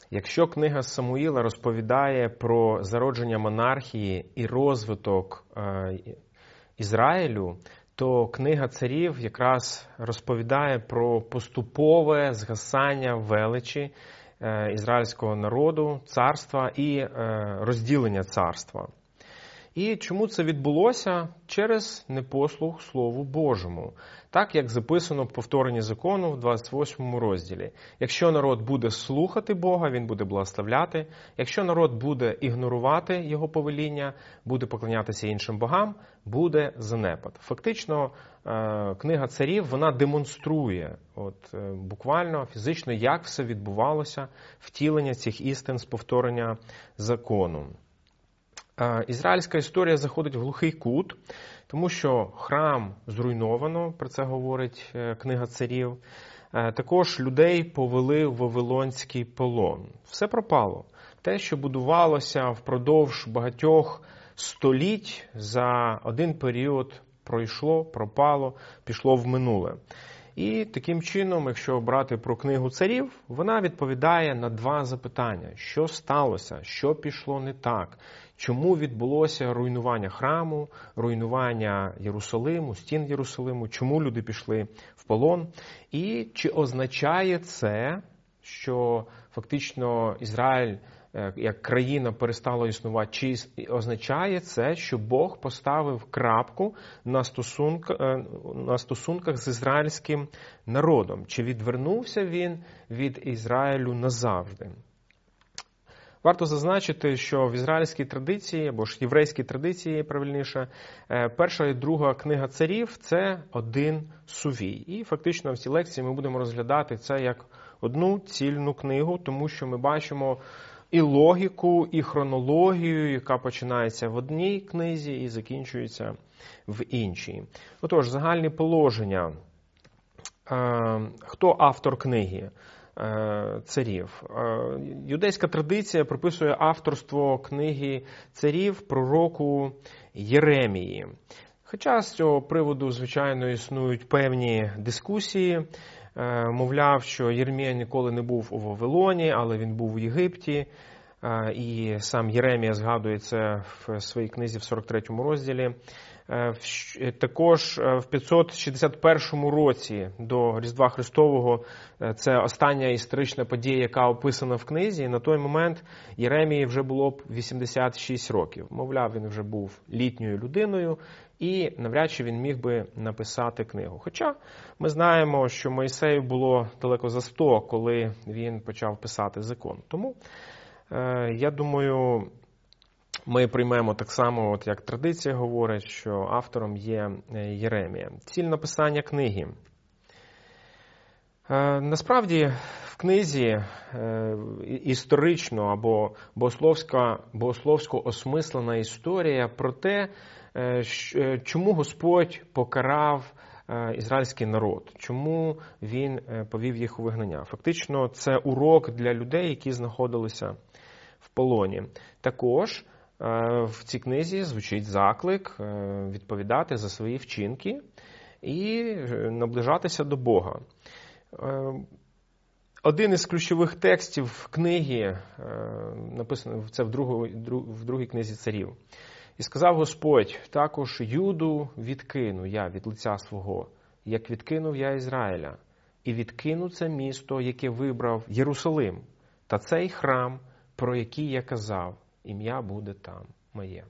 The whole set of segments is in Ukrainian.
Якщо книга Самуїла розповідає про зародження монархії і розвиток Ізраїлю, то книга Царів якраз розповідає про поступове згасання величі ізраїльського народу, царства і розділення царства. І чому це відбулося? Через непослух Слову Божому. Так, як записано в повторенні закону в 28 розділі. Якщо народ буде слухати Бога, він буде благословляти. Якщо народ буде ігнорувати його повеління, буде поклонятися іншим богам, буде занепад. Фактично, книга Царів, вона демонструє буквально, фізично, як все відбувалося, втілення цих істин з повторення закону. Ізраїльська історія заходить в глухий кут, тому що храм зруйновано, про це говорить книга Царів. Також людей повели в Вавилонський полон. Все пропало. Те, що будувалося впродовж багатьох століть, за один період пройшло, пропало, пішло в минуле. І таким чином, якщо брати про книгу Царів, вона відповідає на два запитання. Що сталося? Що пішло не так? Чому відбулося руйнування храму, руйнування Єрусалиму, стін Єрусалиму? Чому люди пішли в полон? І чи означає це, що фактично Ізраїль як країна перестала існувати? Чи означає це, що Бог поставив крапку на стосунках з ізраїльським народом? Чи відвернувся він від Ізраїлю назавжди? Варто зазначити, що в ізраїльській традиції, або ж єврейській традиції, правильніше, перша і друга книга Царів – це один сувій. І фактично в цій лекції ми будемо розглядати це як одну цільну книгу, тому що ми бачимо і логіку, і хронологію, яка починається в одній книзі і закінчується в іншій. Отож, загальні положення. Хто автор книги Царів? Юдейська традиція приписує авторство книги Царів пророку Єремії. Хоча з цього приводу, звичайно, існують певні дискусії. Мовляв, що Єремія ніколи не був у Вавилоні, але він був у Єгипті. І сам Єремія згадує це в своїй книзі в 43 розділі. Також в 561 році до Різдва Христового, це остання історична подія, яка описана в книзі, і на той момент Єремії вже було б 86 років. Мовляв, він вже був літньою людиною, і навряд чи він міг би написати книгу. Хоча ми знаємо, що Мойсею було далеко за 100, коли він почав писати закон. Тому, я думаю, ми приймемо так само, як традиція говорить, що автором є Єремія. Ціль написання книги. Насправді, в книзі історично або богословсько осмислена історія про те, чому Господь покарав ізраїльський народ, чому він повів їх у вигнання. Фактично, це урок для людей, які знаходилися в полоні. Також в цій книзі звучить заклик відповідати за свої вчинки і наближатися до Бога. Один із ключових текстів книги, написано це в другій книзі Царів. «І сказав Господь, також Юду відкину я від лиця свого, як відкинув я Ізраїля, і відкину це місто, яке вибрав Єрусалим, та цей храм, про який я казав, ім'я буде там моє».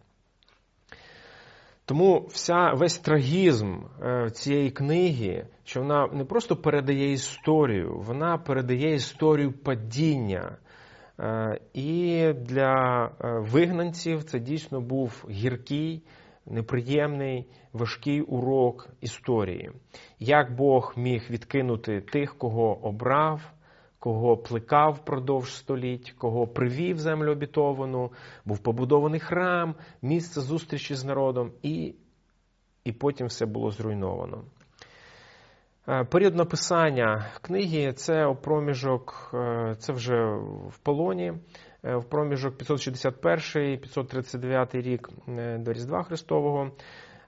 Тому весь трагізм цієї книги, що вона не просто передає історію, вона передає історію падіння. І для вигнанців це дійсно був гіркий, неприємний, важкий урок історії. Як Бог міг відкинути тих, кого обрав, кого плекав впродовж століть, кого привів в землю обітовану, був побудований храм, місце зустрічі з народом, і потім все було зруйновано. Період написання книги – це проміжок, це вже в полоні, в проміжок 561-539 рік до Різдва Христового.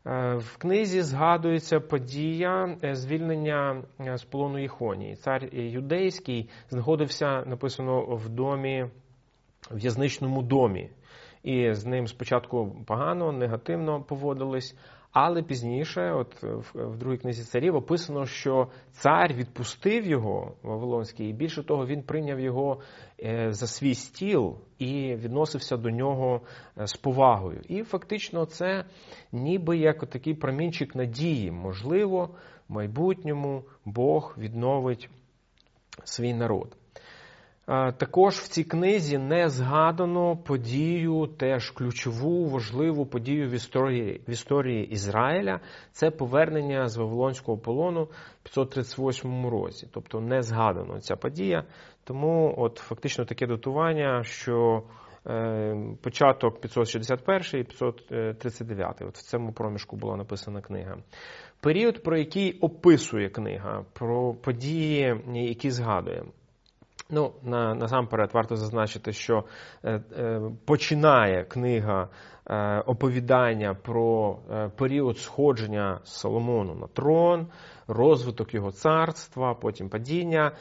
В книзі згадується подія звільнення з полону Єхонії. Цар юдейський знаходився, написано, в в'язничному домі. І з ним спочатку погано, негативно поводились, але пізніше, от в другій книзі царів, описано, що цар відпустив його, Вавилонський, і більше того, він прийняв його за свій стіл і відносився до нього з повагою. І фактично це ніби як такий промінчик надії. Можливо, в майбутньому Бог відновить свій народ. Також в цій книзі не згадано подію, теж ключову, важливу подію в історії Ізраїля. Це повернення з Вавилонського полону в 538 році. Тобто не згадано ця подія. Тому от фактично таке датування, що початок 561 і 539. От в цьому проміжку була написана книга. Період, про який описує книга, про події, які згадує. Насамперед варто зазначити, що починає книга оповідання про період сходження Соломону на трон, розвиток його царства, потім падіння,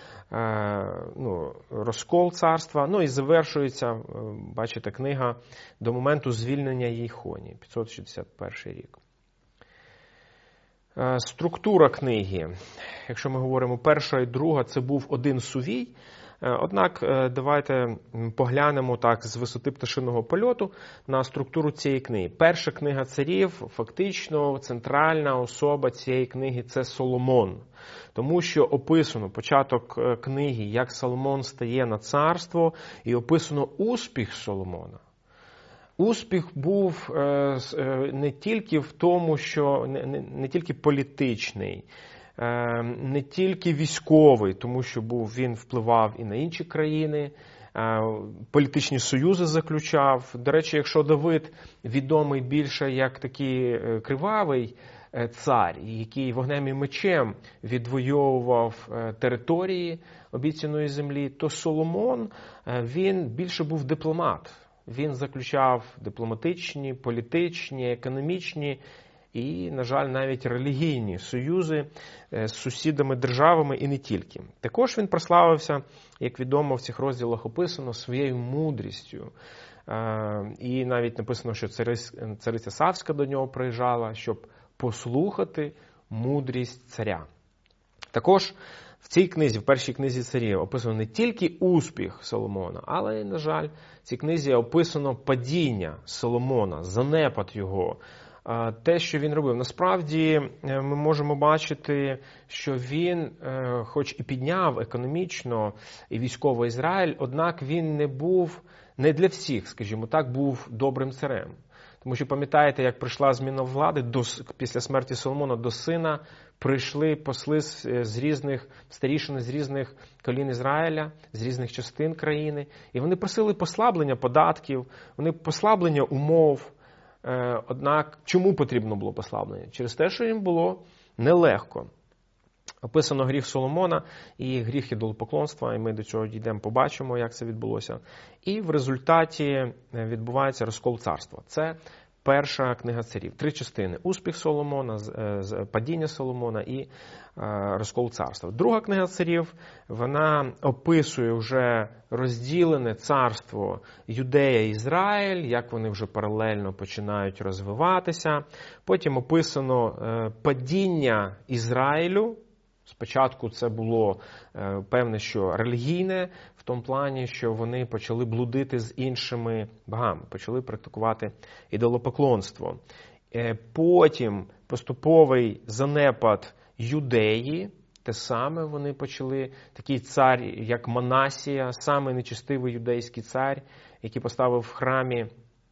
розкол царства, і завершується, бачите, книга до моменту звільнення Єхонії, 561 рік. Структура книги, якщо ми говоримо перша і друга, це був один сувій. Однак давайте поглянемо так з висоти пташиного польоту на структуру цієї книги. Перша книга царів, фактично центральна особа цієї книги – це Соломон. Тому що описано початок книги, як Соломон стає на царство, і описано успіх Соломона. Успіх був не тільки в тому, що не тільки політичний, не тільки військовий, тому що він впливав і на інші країни, політичні союзи заключав. До речі, якщо Давид відомий більше як такий кривавий цар, який вогнем і мечем відвоював території обіцяної землі, то Соломон, він більше був дипломат. Він заключав дипломатичні, політичні, економічні і, на жаль, навіть релігійні союзи з сусідами, державами і не тільки. Також він прославився, як відомо в цих розділах описано, своєю мудрістю. І навіть написано, що цариця Савська до нього приїжджала, щоб послухати мудрість царя. Також в цій книзі, в першій книзі царів, описано не тільки успіх Соломона, але, на жаль, в цій книзі описано падіння Соломона, занепад його, те, що він робив. Насправді, ми можемо бачити, що він, хоч і підняв економічно і військово Ізраїль, однак він не для всіх, скажімо так, був добрим царем. Тому що пам'ятаєте, як прийшла зміна влади, після смерті Соломона до сина прийшли посли старішини з різних колін Ізраїля, з різних частин країни, і вони просили послаблення податків, послаблення умов. Однак, чому потрібно було послаблення? Через те, що їм було нелегко. Описано гріх Соломона і гріх ідолопоклонства, і ми до цього дійдемо, побачимо, як це відбулося. І в результаті відбувається розкол царства. Це перша книга царів. 3 частини. Успіх Соломона, падіння Соломона і розкол царства. Друга книга царів, вона описує вже розділене царство Юдея і Ізраїль, як вони вже паралельно починають розвиватися. Потім описано падіння Ізраїлю. Спочатку це було певне, що релігійне, в тому плані, що вони почали блудити з іншими богами, почали практикувати ідолопоклонство. Потім поступовий занепад Юдеї, те саме вони почали, такий цар, як Манасія, самий нечестивий юдейський цар, який поставив в храмі,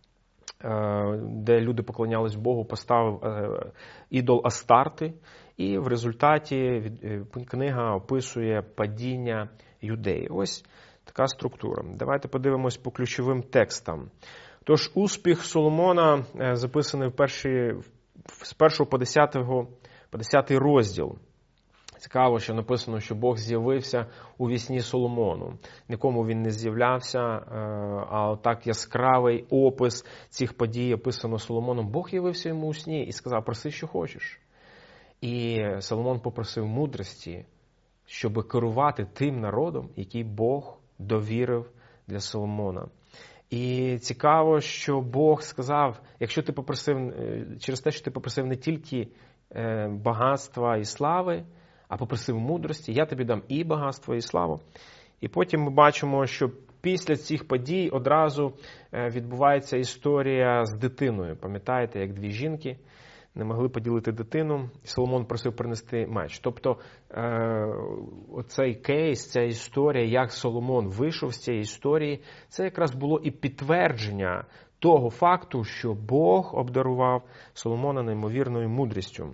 де люди поклонялись Богу, поставив ідол Астарти. І в результаті книга описує падіння Юдеї. Ось така структура. Давайте подивимось по ключовим текстам. Тож успіх Соломона записаний з 1 по 10 розділ Цікаво, що написано, що Бог з'явився у вісні Соломону. Нікому він не з'являвся, а отак яскравий опис цих подій описано Соломоном. Бог явився йому у сні і сказав: проси, що хочеш. І Соломон попросив мудрості, щоб керувати тим народом, який Бог довірив для Соломона. І цікаво, що Бог сказав, якщо ти попросив, через те, що ти попросив не тільки багатства і слави, а попросив мудрості, я тобі дам і багатство, і славу. І потім ми бачимо, що після цих подій одразу відбувається історія з дитиною. Пам'ятаєте, як дві жінки не могли поділити дитину, і Соломон просив принести меч. Тобто оцей кейс, ця історія, як Соломон вийшов з цієї історії, це якраз було і підтвердження того факту, що Бог обдарував Соломона неймовірною мудрістю.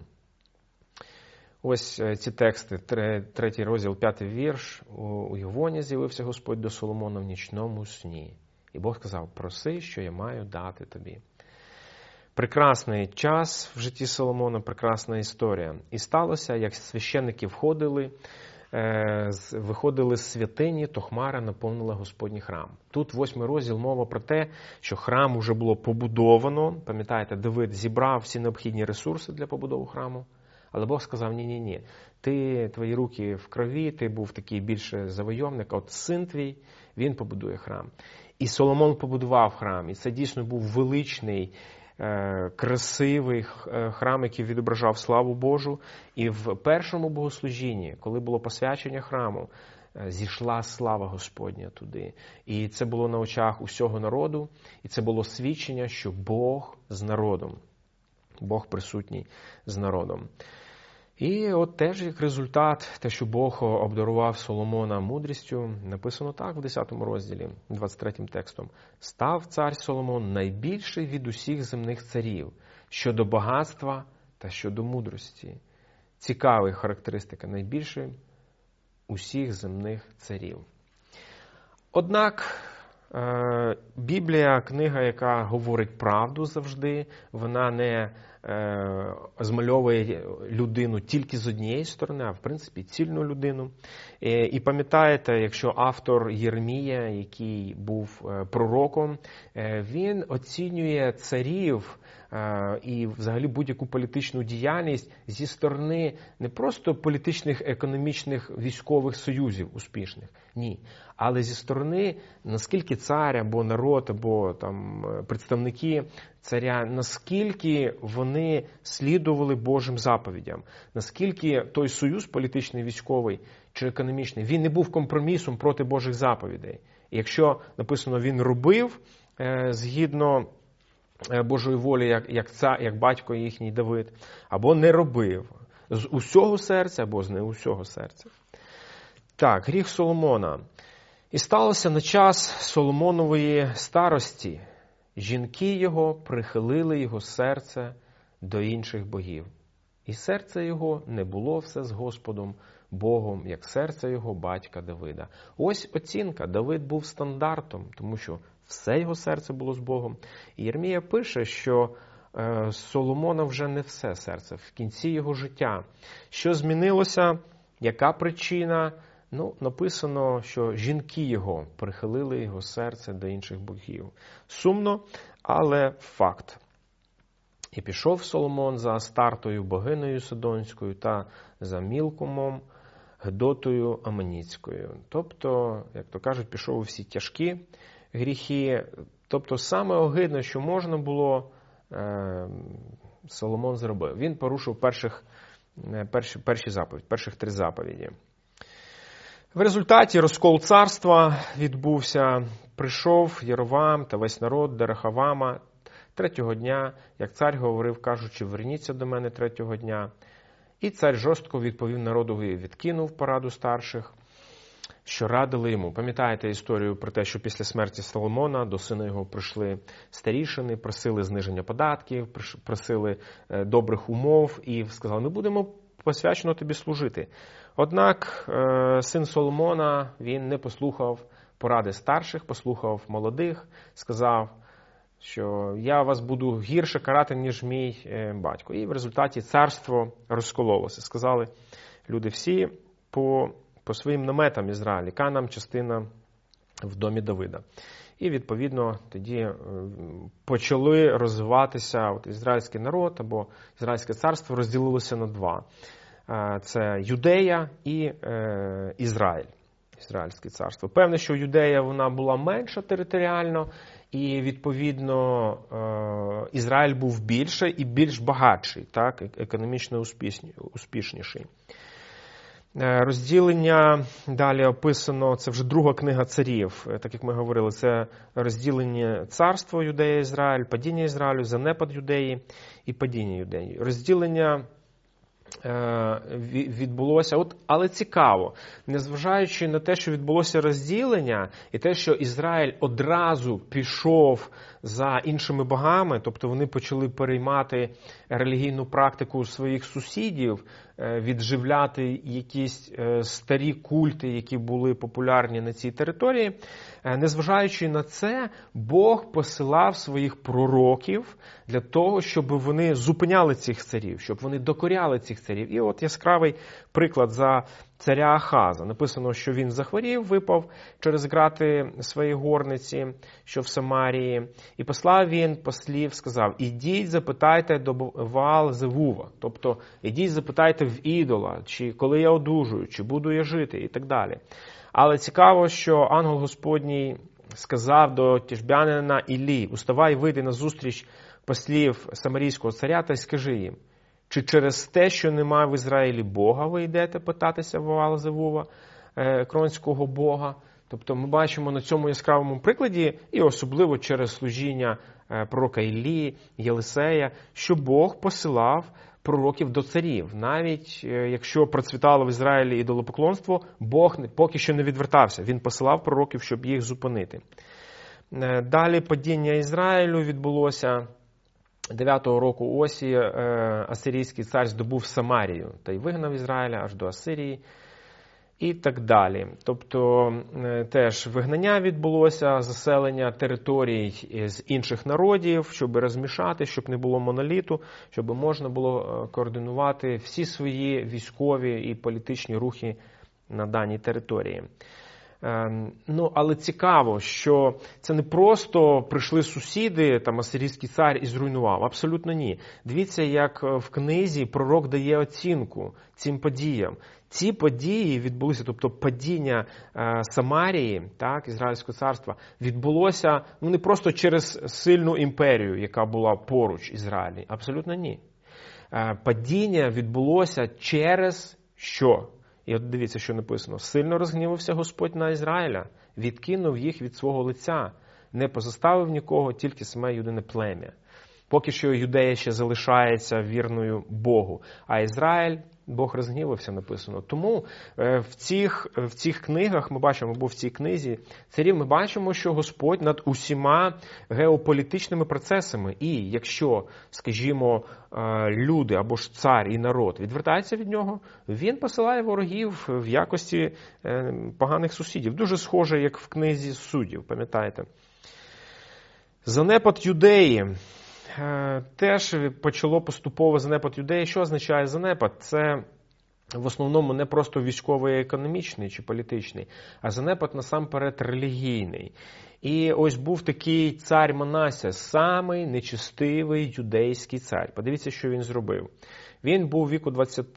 Ось ці тексти, 3 розділ, 5 вірш. У Євоні з'явився Господь до Соломона в нічному сні. І Бог сказав: проси, що я маю дати тобі. Прекрасний час в житті Соломона, прекрасна історія. І сталося, як священники виходили з святині, то хмара наповнила Господній храм. Тут 8 розділ мова про те, що храм уже було побудовано. Пам'ятаєте, Давид зібрав всі необхідні ресурси для побудови храму. Але Бог сказав: ні, твої руки в крові, ти був такий більше завойовник, а от син твій, він побудує храм. І Соломон побудував храм, і це дійсно був величний, красивий храм, який відображав славу Божу. І в першому богослужінні, коли було посвячення храму, зійшла слава Господня туди. І це було на очах усього народу, і це було свідчення, що Бог з народом. Бог присутній з народом. І от теж як результат, те, що Бог обдарував Соломона мудрістю, написано так в 10 розділі, 23 текстом. «Став цар Соломон найбільший від усіх земних царів, щодо багатства та щодо мудрості». Цікава характеристика, найбільший усіх земних царів. Однак Біблія, книга, яка говорить правду завжди, вона не змальовує людину тільки з однієї сторони, а в принципі цільну людину. І пам'ятаєте, якщо автор Єремія, який був пророком, він оцінює царів і взагалі будь-яку політичну діяльність зі сторони не просто політичних, економічних, військових союзів успішних, ні, але зі сторони, наскільки цар або народ, або там представники царя, наскільки вони слідували Божим заповідям, наскільки той союз політичний, військовий чи економічний, він не був компромісом проти Божих заповідей. І якщо написано, він робив згідно Божої волі, як батько їхній Давид, або не робив з усього серця, або з не усього серця. Так, гріх Соломона. І сталося на час Соломонової старості. Жінки його прихилили його серце до інших богів. І серце його не було все з Господом Богом, як серце його батька Давида. Ось оцінка. Давид був стандартом, тому що все його серце було з Богом. І Єремія пише, що Соломона вже не все серце, в кінці його життя. Що змінилося? Яка причина? Написано, що жінки його прихилили його серце до інших богів. Сумно, але факт. І пішов Соломон за Астартою богинею Сидонською та за Мілкомом, Гедотою Аманіцькою. Тобто, як то кажуть, пішов у всі тяжкі гріхи. Тобто, саме огидне, що можна було, Соломон зробив. Він порушив перші заповіді, перших 3 заповіді. В результаті розкол царства відбувся. Прийшов Єровам та весь народ до Рехавама 3-го дня, як цар говорив, кажучи: верніться до мене 3-го дня. І цар жорстко відповів народові, відкинув пораду старших, що радили йому. Пам'ятаєте історію про те, що після смерті Соломона до сина його прийшли старішини, просили зниження податків, просили добрих умов і сказали: ми будемо посвячено тобі служити. Однак син Соломона, він не послухав поради старших, послухав молодих, сказав, що я вас буду гірше карати, ніж мій батько. І в результаті царство розкололося. Сказали: люди всі по своїм наметам Ізраїль, яка нам частина в домі Давида. І, відповідно, тоді почали розвиватися ізраїльський народ або ізраїльське царство розділилося на два. Це Юдея і Ізраїль, ізраїльське царство. Певне, що Юдея вона була менша територіально, і, відповідно, Ізраїль був більший і більш багатший, так, економічно успішніший. Розділення, далі описано, це вже друга книга царів, так як ми говорили, це розділення царства Юдея, Ізраїль, падіння Ізраїлю, занепад Юдеї і падіння Юдеї. Розділення відбулося, але цікаво, незважаючи на те, що відбулося розділення, і те, що Ізраїль одразу пішов за іншими богами, тобто вони почали переймати релігійну практику своїх сусідів, відживляти якісь старі культи, які були популярні на цій території, незважаючи на це, Бог посилав своїх пророків для того, щоб вони зупиняли цих царів, щоб вони докоряли цих царів. І от яскравий приклад за царя Ахаза. Написано, що він захворів, випав через грати своєї горниці, що в Самарії. І послав він послів, сказав, ідіть, запитайте до Ваал-Зевува. Тобто, ідіть, запитайте в ідола, чи коли я одужую, чи буду я жити, і так далі. Але цікаво, що ангел Господній сказав до тішбянина Іллі, уставай, вийди на зустріч послів самарійського царя та й скажи їм, чи через те, що немає в Ізраїлі Бога, ви йдете питатися Ваал-Зевува, екронського Бога? Тобто ми бачимо на цьому яскравому прикладі, і особливо через служіння пророка Іллі, Єлисея, що Бог посилав пророків до царів. Навіть якщо процвітало в Ізраїлі ідолопоклонство, Бог поки що не відвертався. Він посилав пророків, щоб їх зупинити. Далі падіння Ізраїлю відбулося 9-го року Осії. Асирійський цар здобув Самарію та й вигнав Ізраїля аж до Асирії. І так далі. Тобто теж вигнання відбулося, заселення територій з інших народів, щоб розмішати, щоб не було моноліту, щоб можна було координувати всі свої військові і політичні рухи на даній території. Але цікаво, що це не просто прийшли сусіди, там асирійський цар і зруйнував. Абсолютно ні. Дивіться, як в книзі пророк дає оцінку цим подіям. Ці події відбулися, тобто падіння Самарії, так, Ізраїльського царства, відбулося не просто через сильну імперію, яка була поруч Ізраїлі. Абсолютно ні. Падіння відбулося через що? І от дивіться, що написано. Сильно розгнівався Господь на Ізраїля, відкинув їх від свого лиця, не позоставив нікого, тільки саме юдине плем'я. Поки що Юдея ще залишається вірною Богу, а Ізраїль, Бог розгнівався, написано. Тому в цих книгах ми бачимо, або в цій книзі царів ми бачимо, що Господь над усіма геополітичними процесами. І якщо, скажімо, люди або ж цар і народ відвертаються від нього, він посилає ворогів в якості поганих сусідів. Дуже схоже, як в книзі Суддів, пам'ятаєте. Занепад Юдеї. Теж почало поступово занепад Юдеї. Що означає занепад? Це в основному не просто військовий, економічний чи політичний, а занепад насамперед релігійний. І ось був такий цар Манася, самий нечестивий юдейський цар. Подивіться, що він зробив. Він був віку 20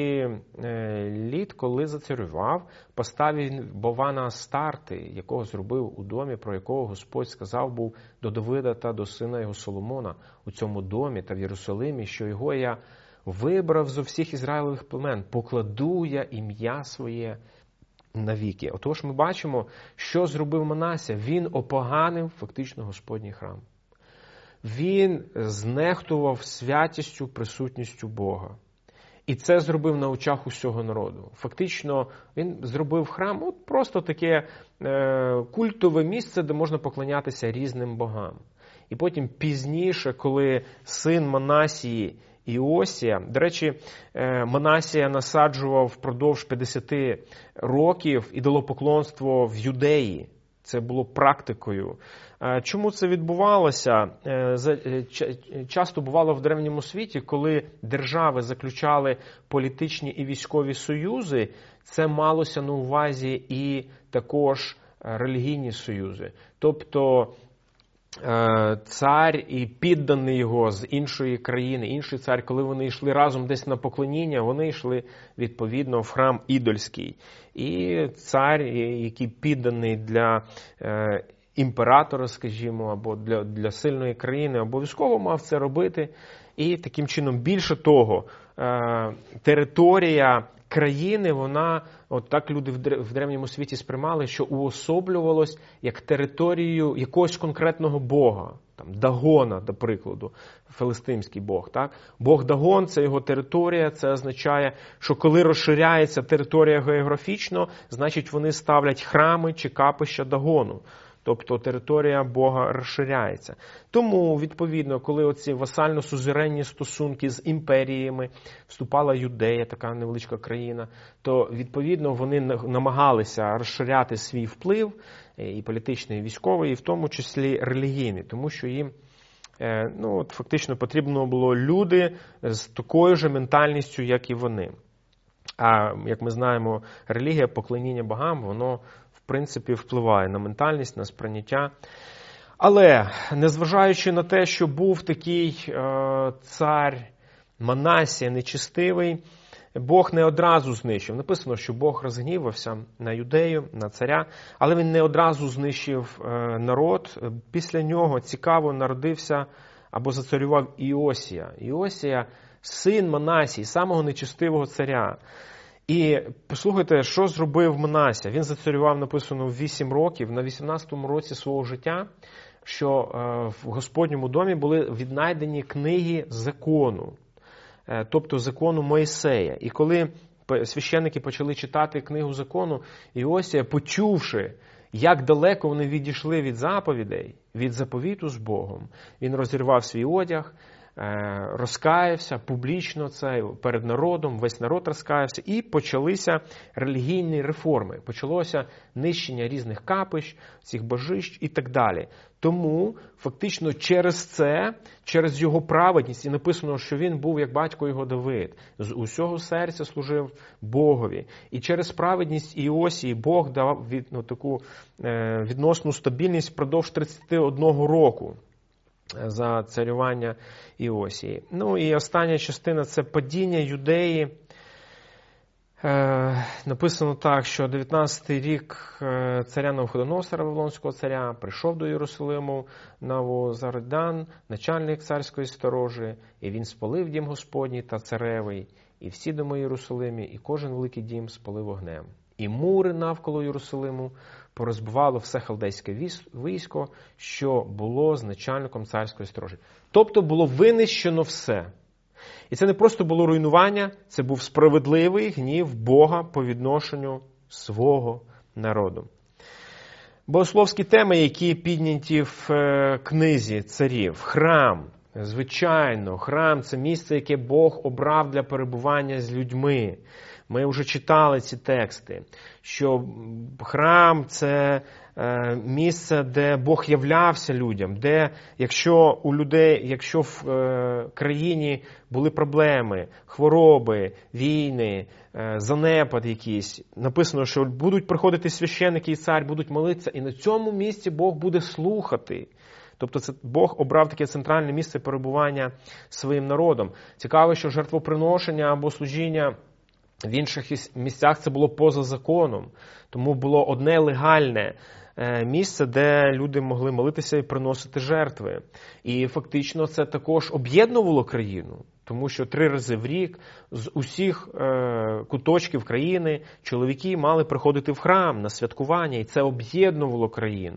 літ, коли зацарював, поставив Бована Астарти, якого зробив у домі, про якого Господь сказав був до Давида та до сина його Соломона у цьому домі та в Єрусалимі, що його я вибрав зо всіх Ізраїлевих племен, покладу я ім'я своє навіки. Отож ми бачимо, що зробив Манася. Він опоганив фактично Господній храм. Він знехтував святістю, присутністю Бога. І це зробив на очах усього народу. Фактично, він зробив храм просто таке культове місце, де можна поклонятися різним богам. І потім пізніше, коли син Манасії Іосія, до речі, Манасія насаджував впродовж 50 років ідолопоклонство в Юдеї. Це було практикою. Чому це відбувалося? Часто бувало в древньому світі, коли держави заключали політичні і військові союзи, це малося на увазі і також релігійні союзи. Тобто цар і підданий його з іншої країни, інший цар, коли вони йшли разом десь на поклоніння, вони йшли відповідно в храм ідольський. І цар, який підданий для імператора, скажімо, або для сильної країни, обов'язково мав це робити. І таким чином, більше того, територія країни, вона, от так люди в древньому світі сприймали, що уособлювалось як територію якогось конкретного бога. Там, Дагона, до прикладу, филистимський бог. Так? Бог Дагон – це його територія, це означає, що коли розширяється територія географічно, значить вони ставлять храми чи капища Дагону. Тобто територія Бога розширяється. Тому, відповідно, коли оці васально-сузеренні стосунки з імперіями, вступала Юдея, така невеличка країна, то, відповідно, вони намагалися розширяти свій вплив, і політичний, і військовий, і в тому числі релігійний, тому що їм фактично потрібно було люди з такою ж ментальністю, як і вони. А, як ми знаємо, релігія, поклоніння богам, воно в принципі, впливає на ментальність, на сприйняття. Але, незважаючи на те, що був такий цар Манасія нечестивий, Бог не одразу знищив. Написано, що Бог розгнівався на Юдею, на царя, але він не одразу знищив народ. Після нього, цікаво, народився або зацарював Іосія. Іосія – син Манасії, самого нечестивого царя. І послухайте, що зробив Манасія. Він зацарював, написано, в 8 років, на 18-му році свого життя, що в Господньому домі були віднайдені книги закону, тобто закону Мойсея. І коли священники почали читати книгу закону, Іосія, почувши, як далеко вони відійшли від заповідей, від заповіту з Богом, він розірвав свій одяг, розкаявся публічно це перед народом, весь народ розкаявся, і почалися релігійні реформи. Почалося нищення різних капищ, цих божищ і так далі. Тому фактично через це, через його праведність, і написано, що він був як батько його Давид, з усього серця служив Богові. І через праведність Іосії Бог дав таку відносну стабільність впродовж 31 року. За царювання Іосії. Ну і остання частина – це падіння Юдеї. Написано так, що 19-й рік царя Навуходоносора, Вавилонського царя, прийшов до Єрусалиму Навозарадан, начальник царської сторожі, і він спалив дім Господній та царевий, і всі доми Єрусалимі, і кожен великий дім спалив огнем. І мури навколо Єрусалиму порозбивало все халдейське військо, що було з начальником царської сторожі. Тобто було винищено все. І це не просто було руйнування, це був справедливий гнів Бога по відношенню свого народу. Богословські теми, які підняті в книзі царів. Храм. Звичайно, храм – це місце, яке Бог обрав для перебування з людьми. Ми вже читали ці тексти, що храм – це місце, де Бог являвся людям, де якщо у людей, якщо в країні були проблеми, хвороби, війни, занепад якийсь, написано, що будуть приходити священники і цар, будуть молитися, і на цьому місці Бог буде слухати. Тобто це Бог обрав таке центральне місце перебування своїм народом. Цікаво, що жертвоприношення або служіння в інших місцях це було поза законом. Тому було одне легальне місце, де люди могли молитися і приносити жертви. І фактично це також об'єднувало країну. Тому що 3 рази в рік з усіх куточків країни чоловіки мали приходити в храм на святкування, і це об'єднувало країну.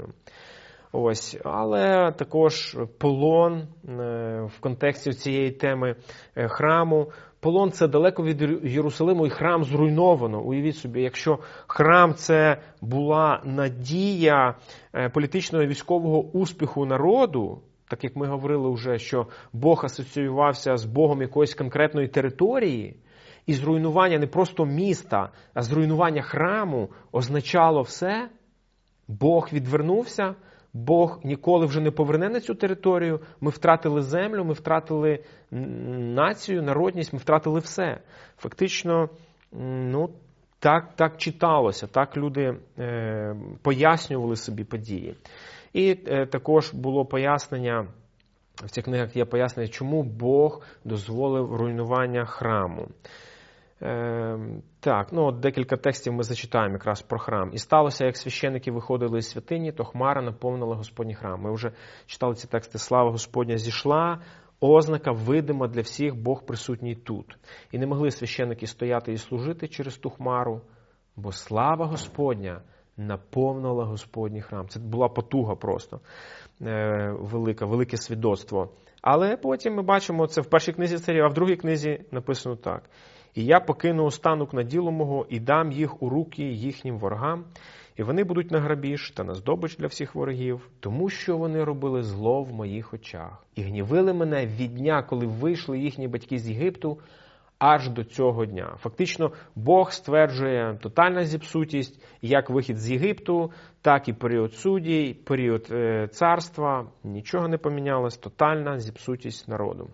Ось, але також полон в контексті цієї теми храму. Полон – це далеко від Єрусалиму, і храм зруйновано. Уявіть собі, якщо храм – це була надія політичного і військового успіху народу, так як ми говорили вже, що Бог асоціювався з Богом якоїсь конкретної території, і зруйнування не просто міста, а зруйнування храму означало все, Бог відвернувся, Бог ніколи вже не поверне на цю територію, ми втратили землю, ми втратили націю, народність, ми втратили все. Фактично, так читалося, так люди пояснювали собі події. І також було пояснення, в цих книгах є пояснення, чому Бог дозволив руйнування храму. Декілька текстів ми зачитаємо якраз про храм. «І сталося, як священники виходили із святині, то хмара наповнила Господній храм». Ми вже читали ці тексти. «Слава Господня зійшла, ознака видима для всіх, Бог присутній тут. І не могли священники стояти і служити через ту хмару, бо слава Господня наповнила Господній храм». Це була потуга просто, велике свідоцтво. Але потім ми бачимо це в першій книзі царів, а в другій книзі написано так. «І я покину останок на діло мого, і дам їх у руки їхнім ворогам, і вони будуть на грабіж та на здобич для всіх ворогів, тому що вони робили зло в моїх очах. І гнівили мене від дня, коли вийшли їхні батьки з Єгипту, аж до цього дня». Фактично, Бог стверджує тотальну зіпсутість, як вихід з Єгипту, так і період суддів, період царства. Нічого не помінялось, тотальна зіпсутість народу.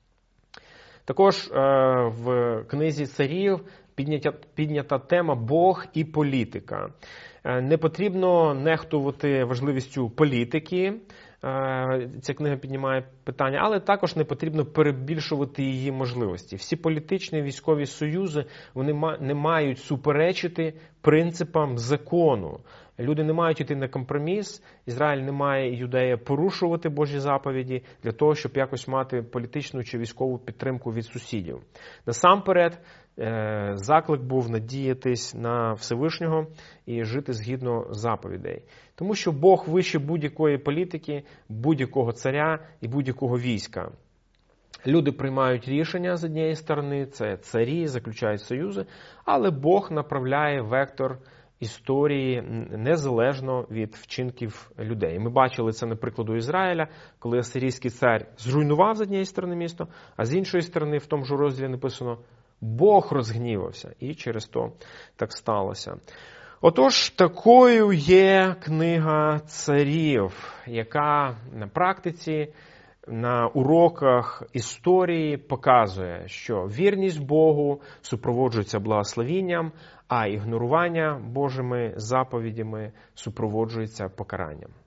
Також в книзі царів піднята тема «Бог і політика». Не потрібно нехтувати важливістю політики, ця книга піднімає питання, але також не потрібно перебільшувати її можливості. Всі політичні військові союзи, вони не мають суперечити принципам закону. Люди не мають йти на компроміс, Ізраїль не має, Юдея, порушувати Божі заповіді для того, щоб якось мати політичну чи військову підтримку від сусідів. Насамперед, заклик був надіятись на Всевишнього і жити згідно заповідей. Тому що Бог вище будь-якої політики, будь-якого царя і будь-якого війська. Люди приймають рішення з однієї сторони, це царі, заключають союзи, але Бог направляє вектор історії незалежно від вчинків людей. Ми бачили це на прикладу Ізраїля, коли асирійський цар зруйнував з однієї сторони місто, а з іншої сторони в тому ж розділі написано «Бог розгнівався», і через то так сталося. Отож, такою є книга царів, яка на практиці, на уроках історії показує, що вірність Богу супроводжується благословінням, а ігнорування Божими заповідями супроводжується покаранням.